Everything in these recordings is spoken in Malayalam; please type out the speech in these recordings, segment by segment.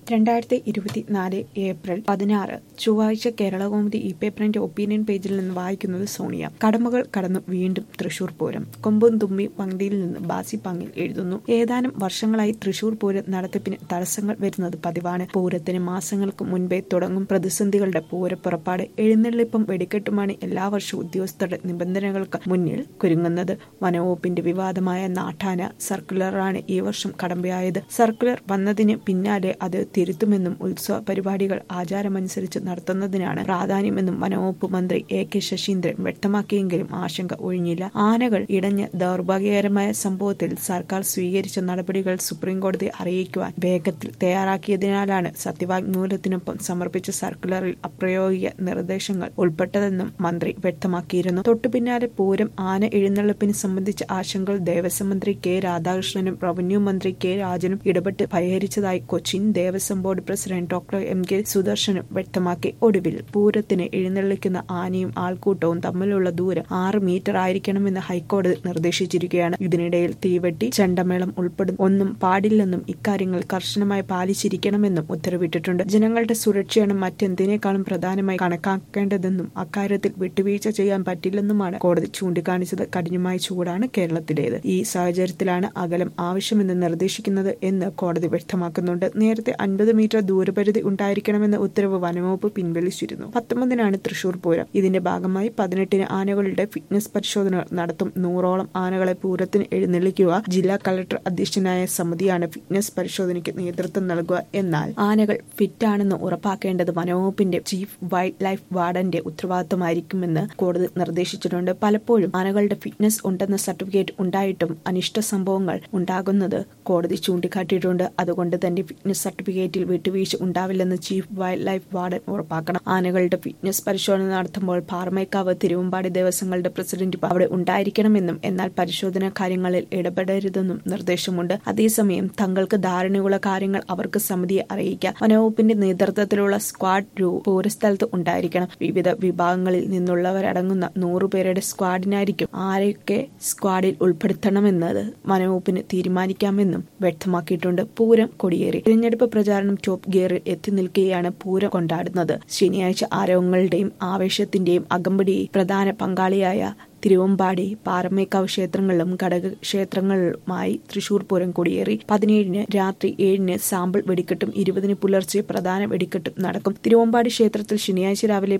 2024 ഏപ്രിൽ 16 ചൊവ്വാഴ്ച കേരളകൗമുദി പേപ്പറിന്റെ ഒപ്പീനിയൻ പേജിൽ നിന്ന് വായിക്കുന്നത് സോണിയ. കടമകൾ കടന്നു വീണ്ടും തൃശൂർ പൂരം. കൊമ്പും തുമ്പി പങ്ക്തിയിൽ നിന്ന് ബാസി പങ്ങിൽ എഴുതുന്നു. ഏതാനും വർഷങ്ങളായി തൃശൂർ പൂരം നടത്തിപ്പിന് തടസ്സങ്ങൾ വരുന്നത് പതിവാണ്. പൂരത്തിന് മാസങ്ങൾക്ക് മുൻപേ തുടങ്ങും പ്രതിസന്ധികളുടെ പൂരപ്പുറപ്പാട്. എഴുന്നള്ളിപ്പും വെടിക്കെട്ടുമാണ് എല്ലാ വർഷവും ഉദ്യോഗസ്ഥരുടെ നിബന്ധനകൾക്ക് മുന്നിൽ കുരുങ്ങുന്നത്. വനവകുപ്പിന്റെ വിവാദമായ നാട്ടാന സർക്കുലറാണ് ഈ വർഷം കടമ്പയായത്. സർക്കുലർ വന്നതിന് പിന്നാലെ അത് തിരുത്തുമെന്നും ഉത്സവ പരിപാടികൾ ആചാരമനുസരിച്ച് നടത്തുന്നതിനാണ് പ്രാധാന്യമെന്നും വനവകുപ്പ് മന്ത്രി A.K. ശശീന്ദ്രൻ വ്യക്തമാക്കിയെങ്കിലും ആശങ്ക ഒഴിഞ്ഞില്ല. ആനകൾ ഇടഞ്ഞ ദൗർഭാഗ്യകരമായ സംഭവത്തിൽ സർക്കാർ സ്വീകരിച്ച നടപടികൾ സുപ്രീംകോടതിയെ അറിയിക്കുവാൻ വേഗത്തിൽ തയ്യാറാക്കിയതിനാലാണ് സത്യവാങ്മൂലത്തിനൊപ്പം സമർപ്പിച്ച സർക്കുലറിൽ അപ്രായോഗിക നിർദ്ദേശങ്ങൾ ഉൾപ്പെട്ടതെന്നും മന്ത്രി വ്യക്തമാക്കിയിരുന്നു. തൊട്ടുപിന്നാലെ പൂരം ആന എഴുന്നള്ളിപ്പിനെ സംബന്ധിച്ച ആശങ്കകൾ ദേവസ്വം മന്ത്രി K. രാധാകൃഷ്ണനും റവന്യൂ മന്ത്രി K. രാജനും ഇടപെട്ട് പരിഹരിച്ചതായി Cochin Devaswom board president doctor M.K. സുദർശനും വ്യക്തമാക്കി. ഒടുവിൽ പൂരത്തിന് എഴുന്നള്ളിക്കുന്ന ആനയും ആൾക്കൂട്ടവും തമ്മിലുള്ള ദൂരം 6 മീറ്റർ ആയിരിക്കണമെന്ന് ഹൈക്കോടതി നിർദ്ദേശിച്ചിരിക്കുകയാണ്. ഇതിനിടയിൽ തീവെട്ടി, ചെണ്ടമേളം ഉൾപ്പെടുന്ന ഒന്നും പാടില്ലെന്നും ഇക്കാര്യങ്ങൾ കർശനമായി പാലിച്ചിരിക്കണമെന്നും ഉത്തരവിട്ടിട്ടുണ്ട്. ജനങ്ങളുടെ സുരക്ഷയാണ് മറ്റെന്തിനേക്കാളും പ്രധാനമായി കണക്കാക്കേണ്ടതെന്നും അക്കാര്യത്തിൽ വിട്ടുവീഴ്ച ചെയ്യാൻ പറ്റില്ലെന്നുമാണ് കോടതി ചൂണ്ടിക്കാണിച്ചത്. കഠിനമായ ചൂടാണ് കേരളത്തിലേത്. ഈ സാഹചര്യത്തിലാണ് അകലം ആവശ്യമെന്ന് നിർദ്ദേശിക്കുന്നത് എന്ന് കോടതി വ്യക്തമാക്കുന്നുണ്ട്. നേരത്തെ 50 മീറ്റർ ദൂരപരിധി ഉണ്ടായിരിക്കണമെന്ന ഉത്തരവ് വനംവകുപ്പ് പിൻവലിച്ചിരുന്നു. 19-നാണ് തൃശൂർ പൂരം. ഇതിന്റെ ഭാഗമായി 18-ന് ആനകളുടെ ഫിറ്റ്നസ് പരിശോധന നടത്തും. 100ഓളം ആനകളെ പൂരത്തിന് എഴുന്നള്ളിക്കുക. ജില്ലാ കളക്ടർ അധ്യക്ഷനായ സമിതിയാണ് ഫിറ്റ്നസ് പരിശോധനയ്ക്ക് നേതൃത്വം നൽകുക. എന്നാൽ ആനകൾ ഫിറ്റാണെന്ന് ഉറപ്പാക്കേണ്ടത് വനംവകുപ്പിന്റെ ചീഫ് വൈൽഡ് ലൈഫ് വാർഡന്റെ ഉത്തരവാദിത്തമായിരിക്കുമെന്ന് കോടതി നിർദ്ദേശിച്ചിട്ടുണ്ട്. പലപ്പോഴും ആനകളുടെ ഫിറ്റ്നസ് ഉണ്ടെന്ന സർട്ടിഫിക്കറ്റ് ഉണ്ടായിട്ടും അനിഷ്ട സംഭവങ്ങൾ ഉണ്ടാകുന്നത് കോടതി ചൂണ്ടിക്കാട്ടിയിട്ടുണ്ട്. അതുകൊണ്ട് തന്നെ ഫിറ്റ്നസ് സർട്ടിഫിക്കറ്റിൽ വിട്ടുവീഴ്ച ഉണ്ടാവില്ലെന്ന് ചീഫ് വൈൽഡ് ലൈഫ് വാർഡൻ ഉറപ്പാക്കണം. ആനകളുടെ ഫിറ്റ്നസ് പരിശോധന നടത്തുമ്പോൾ പാറമേക്കാവ്, തിരുവമ്പാടി ദേവസ്വങ്ങളുടെ പ്രസിഡന്റ് അവിടെ ഉണ്ടായിരിക്കണമെന്നും എന്നാൽ പരിശോധനാ കാര്യങ്ങളിൽ ഇടപെടരുതെന്നും നിർദ്ദേശമുണ്ട്. അതേസമയം തങ്ങൾക്ക് ധാരണയുള്ള കാര്യങ്ങൾ അവർക്ക് സമിതിയെ അറിയിക്കാം. വനവകുപ്പിന്റെ നേതൃത്വത്തിലുള്ള സ്ക്വാഡ് പൂരസ്ഥലത്ത് ഉണ്ടായിരിക്കണം. വിവിധ വിഭാഗങ്ങളിൽ നിന്നുള്ളവരടങ്ങുന്ന 100 പേരുടെ സ്ക്വാഡിനായിരിക്കും ആരൊക്കെ സ്ക്വാഡിൽ ഉൾപ്പെടുത്തണമെന്നത് വനവകുപ്പിന് തീരുമാനിക്കാമെന്നും വ്യക്തമാക്കിയിട്ടുണ്ട്. പൂരം കൊടിയേറി. തിരഞ്ഞെടുപ്പ് പ്രചാരണം ടോപ്പ് ഗിയറിൽ എത്തി നിൽക്കുകയാണ് പൂരം കൊണ്ടാടുന്നത്. ശനിയാഴ്ച ആരവങ്ങളുടെയും ആവേശത്തിന്റെയും അകമ്പടിയിൽ പ്രധാന പങ്കാളിയായ തിരുവമ്പാടി, പാറമേക്കാവ് ക്ഷേത്രങ്ങളിലും ഘടകക്ഷേത്രങ്ങളുമായി തൃശൂർ പൂരം കൊടിയേറി. 17-ന് രാത്രി 7-ന് സാമ്പിൾ വെടിക്കെട്ടും 20-ന് പുലർച്ചെ പ്രധാന വെടിക്കെട്ടും നടക്കും. തിരുവമ്പാടി ക്ഷേത്രത്തിൽ ശനിയാഴ്ച രാവിലെ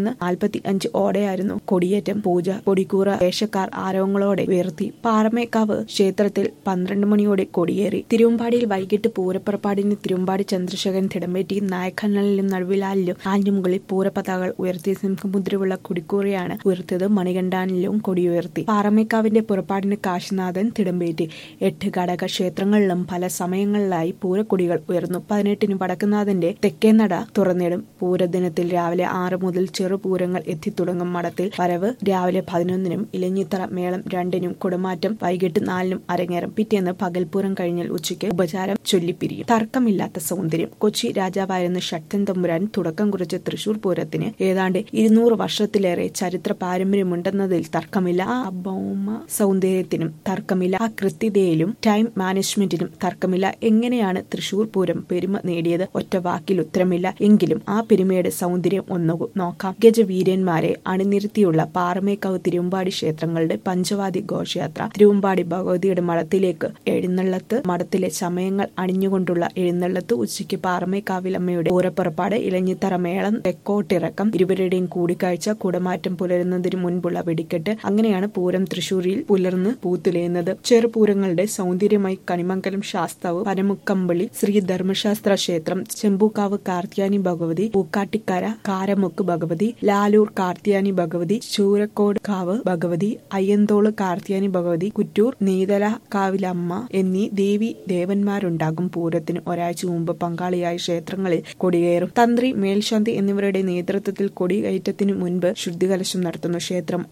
11:45 ഓടെയായിരുന്നു കൊടിയേറ്റം. പൂജ, പൊടിക്കൂറ വേഷക്കാർ ആരവങ്ങളോടെ ഉയർത്തി. പാറമേക്കാവ് ക്ഷേത്രത്തിൽ 12 മണിയോടെ കൊടിയേറി. തിരുവമ്പാടിയിൽ വൈകിട്ട് പൂരപ്പുറപ്പാടിന് തിരുവമ്പാടി ചന്ദ്രശേഖരൻ തിടമ്പേറ്റിയും നായക്കണ്ണലിലും നടുവിലാലിലും ആലിന് മുകളിൽ പൂരപതാകകൾ ഉയർത്തി സിംഹമുദ്രയുള്ള കൊടിക്കൂറയാണ് ഉയർത്തിയത്. മണികണ്ഠാനിലും കൊടിയുയർത്തി. പാറമേക്കാവിന്റെ പുറപ്പാടിന് കാശിനാഥൻ തിടമ്പേറ്റി. 8 ഘടക ക്ഷേത്രങ്ങളിലും പല സമയങ്ങളിലായി പൂരക്കൊടികൾ ഉയർന്നു. 18-ന് വടക്കുന്നാഥന്റെ തെക്കേനട തുറന്നിടും. പൂരദിനത്തിൽ രാവിലെ 6 മുതൽ ചെറുപൂരങ്ങൾ എത്തിത്തുടങ്ങും. മഠത്തിൽ വരവ് രാവിലെ 11-നും ഇലഞ്ഞിത്തറ മേളം 2-നും കുടമാറ്റം വൈകിട്ട് 4-നും അരങ്ങേറും. പിറ്റേന്ന് പകൽപൂരം കഴിഞ്ഞാൽ ഉച്ചയ്ക്ക് ഉപചാരം ചൊല്ലിപ്പിരിയും. തർക്കമില്ലാത്ത സൗന്ദര്യം. കൊച്ചി രാജാവായിരുന്ന ശക്തൻ തമ്പുരാൻ തുടക്കം കുറിച്ച തൃശൂർ പൂരത്തിന് ഏതാണ്ട് 200 വർഷത്തിലേറെ ചരിത്ര പാരമ്പര്യമുണ്ടെന്നതിൽ തർക്കമില്ല. ആ ഭൗമ സൗന്ദര്യത്തിനും തർക്കമില്ല. ആ കൃത്യതയിലും ടൈം മാനേജ്മെന്റിനും തർക്കമില്ല. എങ്ങനെയാണ് തൃശൂർ പൂരം പെരുമ നേടിയത്? ഒറ്റ വാക്കിൽ ഉത്തരമില്ല. എങ്കിലും ആ പെരുമയുടെ സൗന്ദര്യം ഒന്ന് നോക്കാം. ഗജവീരന്മാരെ അണിനിരത്തിയുള്ള പാറമേക്കാവ് തിരുവമ്പാടി ക്ഷേത്രങ്ങളുടെ പഞ്ചവാദി ഘോഷയാത്ര. തിരുവമ്പാടി ഭഗവതിയുടെ മഠത്തിലേക്ക് എഴുന്നള്ളത്ത്. മഠത്തിലെ ചമയങ്ങൾ അണിഞ്ഞുകൊണ്ടുള്ള എഴുന്നള്ളത്ത്. ഉച്ചയ്ക്ക് പാറമേക്കാവിലമ്മയുടെ പൂരപ്പുറപ്പാട്. ഇലഞ്ഞിത്തറ മേളം, തെക്കോട്ടിറക്കം. ഇരുവരുടെയും കൂടിക്കാഴ്ച. കുടമാറ്റം പുലരുന്നതിന് മുൻപുള്ള വെടിക്കെട്ട്. അങ്ങനെയാണ് പൂരം തൃശൂരിൽ പുലർന്ന് പൂത്തുലയുന്നത്. ചെറുപൂരങ്ങളുടെ സൗന്ദര്യമായി കണിമംഗലം ശാസ്താവ്, പനമുക്കമ്പളി ശ്രീ ധർമ്മശാസ്ത്ര ക്ഷേത്രം, ചെമ്പൂക്കാവ് കാർത്യാനി ഭഗവതി, പൂക്കാട്ടിക്കര കാരമുക്ക് ഭഗവതി, ലാലൂർ കാർത്യാനി ഭഗവതി, ചൂരക്കോട് കാവ് ഭഗവതി, അയ്യന്തോള് കാർത്യാനി ഭഗവതി, കുറ്റൂർ നീതല കാവിലമ്മ എന്നീ ദേവി ദേവന്മാരുണ്ടാകും. പൂരത്തിന് ഒരാഴ്ച മുമ്പ് പങ്കാളിയായ ക്ഷേത്രങ്ങളിൽ കൊടികയറും. തന്ത്രി, മേൽശാന്തി എന്നിവരുടെ നേതൃത്വത്തിൽ കൊടികയറ്റത്തിനു മുൻപ് ശുദ്ധികലശം നടത്തുന്നു. ക്ഷേത്രം അടിയന്തര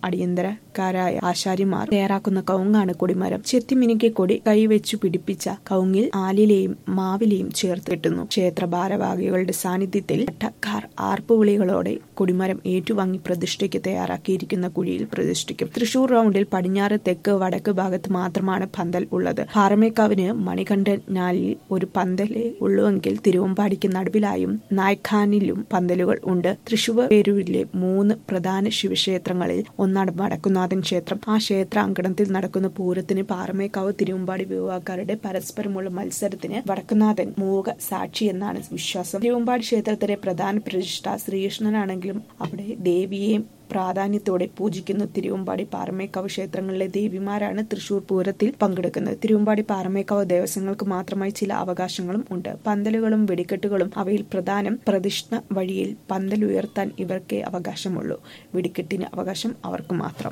കൗമാരക്കാരായ ആശാരിമാർ തയ്യാറാക്കുന്ന കവുങ്ങാണ് കൊടിമരം. ചെത്തിമിനുക്കി കൊടി കൈവച്ചു പിടിപ്പിച്ച കവുങ്ങിൽ ആലിലെയും മാവിലെയും ചേർത്ത് കെട്ടുന്നു. ക്ഷേത്ര ഭാരവാഹികളുടെ സാന്നിധ്യത്തിൽ പട്ടക്കാർ ആർപ്പുവിളികളോടെ കൊടിമരം ഏറ്റുവാങ്ങി പ്രതിഷ്ഠയ്ക്ക് തയ്യാറാക്കിയിരിക്കുന്ന കുഴിയിൽ പ്രതിഷ്ഠിക്കും. തൃശൂർ റൗണ്ടിൽ പടിഞ്ഞാറ്, തെക്ക്, വടക്ക് ഭാഗത്ത് മാത്രമാണ് പന്തൽ ഉള്ളത്. പാറമേക്കാവിന് മണികണ്ഠനാലിൽ ഒരു പന്തലേ ഉള്ളുവെങ്കിൽ തിരുവമ്പാടിക്ക് നടുവിലായും നായ്ഖാനിലും പന്തലുകൾ ഉണ്ട്. തൃശൂർ പേരൂരിലെ 3 പ്രധാന ശിവക്ഷേത്രങ്ങളിൽ ഒന്നാണ് വടക്കുന്നാഥൻ ക്ഷേത്രം. ആ ക്ഷേത്രാങ്കണത്തിൽ നടക്കുന്ന പൂരത്തിന് പാറമേക്കാവ് തിരുവമ്പാടി വിഭാഗക്കാരുടെ പരസ്പരമുള്ള മത്സരത്തിന് വടക്കുന്നാഥൻ മൂക സാക്ഷി എന്നാണ് വിശ്വാസം. തിരുവമ്പാടി ക്ഷേത്രത്തിലെ പ്രധാന പ്രതിഷ്ഠ ശ്രീകൃഷ്ണനാണെങ്കിലും അവിടെ ദേവിയെ പ്രാധാന്യത്തോടെ പൂജിക്കുന്നു. തിരുവമ്പാടി പാറമേക്കാവ് ക്ഷേത്രങ്ങളിലെ ദേവിമാരാണ് തൃശൂർ പൂരത്തിൽ പങ്കെടുക്കുന്നത്. തിരുവമ്പാടി പാറമേക്കാവ് ദേവസ്വങ്ങൾക്ക് മാത്രമായി ചില അവകാശങ്ങളും ഉണ്ട്. പന്തലുകളും വെടിക്കെട്ടുകളും അവയിൽ പ്രധാനം. പ്രതിഷ്ഠ വഴിയിൽ പന്തൽ ഉയർത്താൻ ഇവർക്കേ അവകാശമുള്ളൂ. വെടിക്കെട്ടിന് അവകാശം അവർക്ക് മാത്രം.